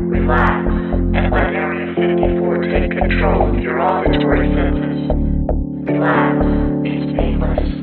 Relax and let Area 54 take control of your auditory senses. Relax, it's painless.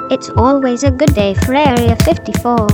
It's always a good day for Area 54.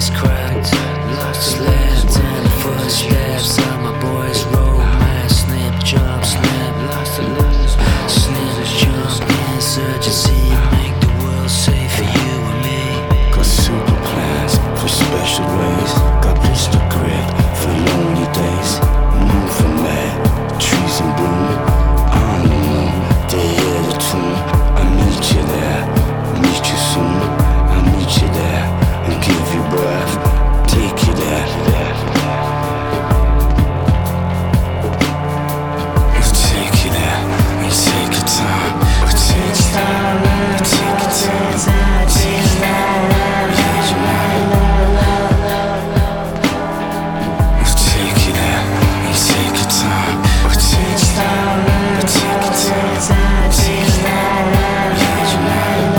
voice cracked. Lost left and the footsteps of my boys romance. Snip, jump, snap, lost to lose. Snip, jump, insurgency. Make the world safe for you and me. Got super plans for special ways. Got pistol grip for lonely days. Moving mad, trees in bloom. I don't know, they hear the tune. I meet you there, meet you soon. I meet you there and give you breath. Take you there. We'll take you there. We'll take your time. We'll take your time. We'll take your time. Take you there. Yeah, you know. We'll take you there. We'll take your time. We'll take your time. We'll take your time. Take you there. Yeah, you know.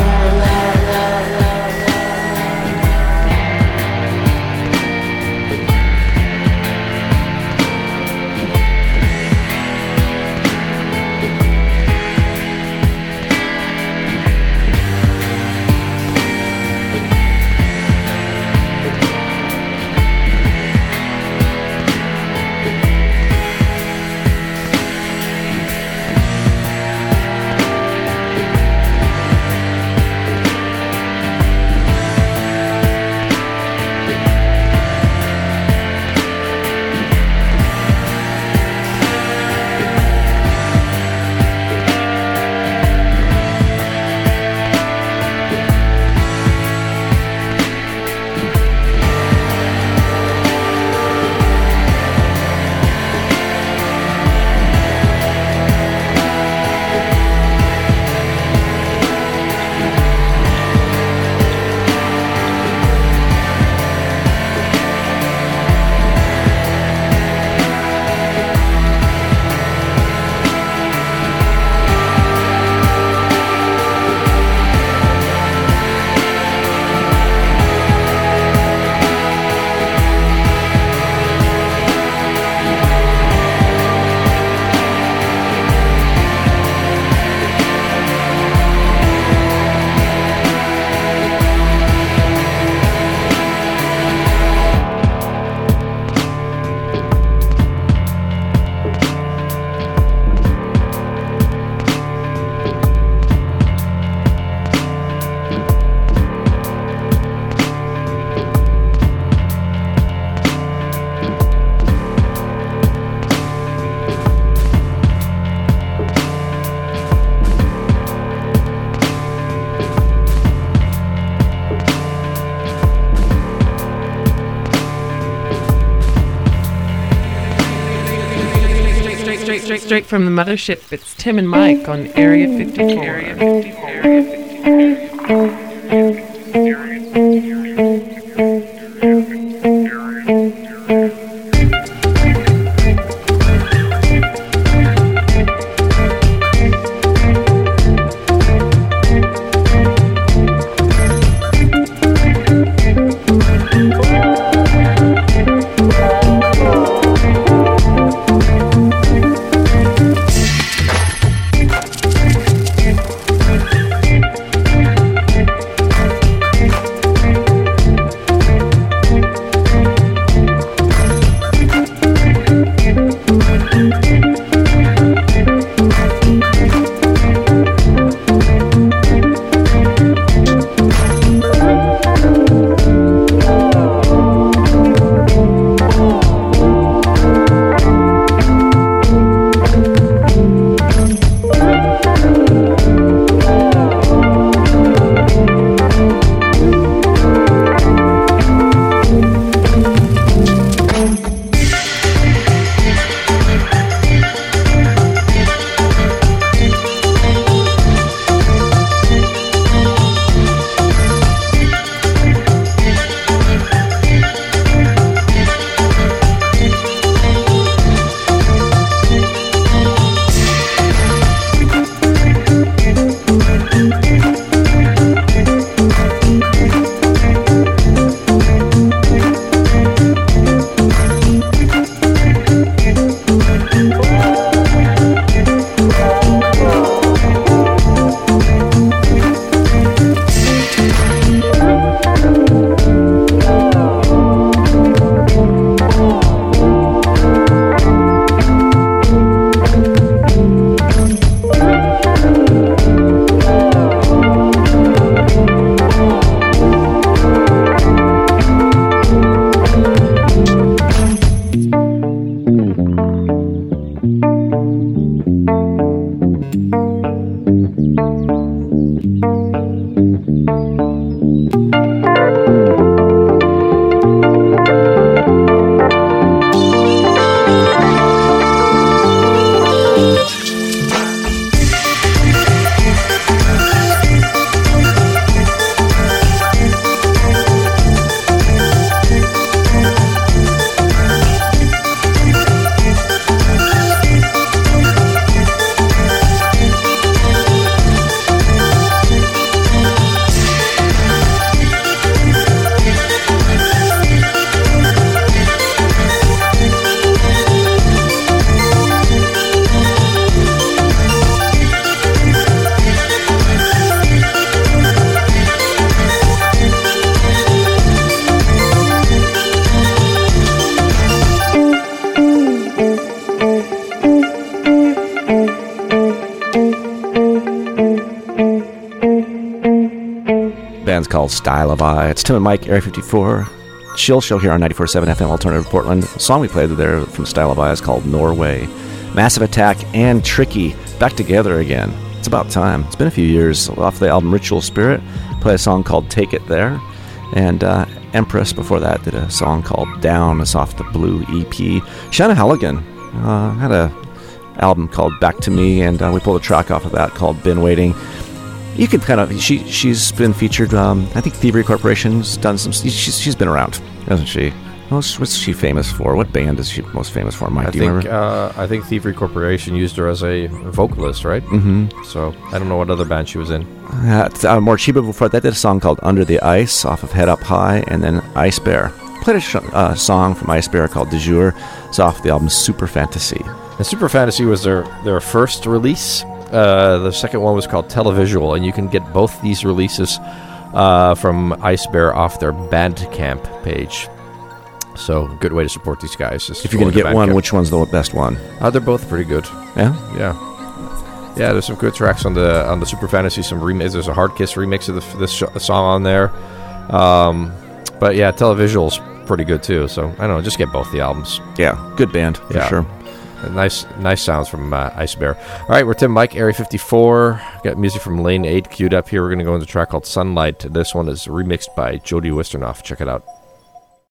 Straight from the mothership, it's Tim and Mike on Area 54. Area 54. Area 54. called Style of Eye. It's Tim and Mike, Area 54. Chill show here on 94.7 FM Alternative Portland. The song we played there from Style of Eye is called Norway. Massive Attack and Tricky back together again. It's about time. It's been a few years. Off the album Ritual Spirit, play a song called Take It There. And Empress before that did a song called Down. It's off the Blue EP. Shanna Halligan had a album called Back to Me, and we pulled a track off of that called Been Waiting. You could kind of, she's been featured, I think Thievery Corporation's done some, she's been around, hasn't she? What's she famous for? What band is she most famous for, Mike? Do you remember? I think Thievery Corporation used her as a vocalist, right? Mm-hmm. So I don't know what other band she was in. Morcheeba before that did a song called Under the Ice off of Head Up High, and then Ice Bear. Played a song from Ice Bear called De Jour. It's off the album Super Fantasy. And Super Fantasy was their first release. The second one was called Televisual, and you can get both these releases from Ice Bear off their Bandcamp page. So, good way to support these guys. If you're going to get one, which one's the best one? They're both pretty good. Yeah? Yeah, there's some good tracks on the Super Fantasy. Some remix. There's a Hard Kiss remix of this song on there. But yeah, Televisual's pretty good too. So I don't know, just get both the albums. Yeah, good band for sure. Nice sounds from Ice Bear. All right, we're Tim Mike, Area 54. Got music from Lane 8 queued up here. We're going to go into a track called Sunlight. This one is remixed by Jody Wisternoff. Check it out.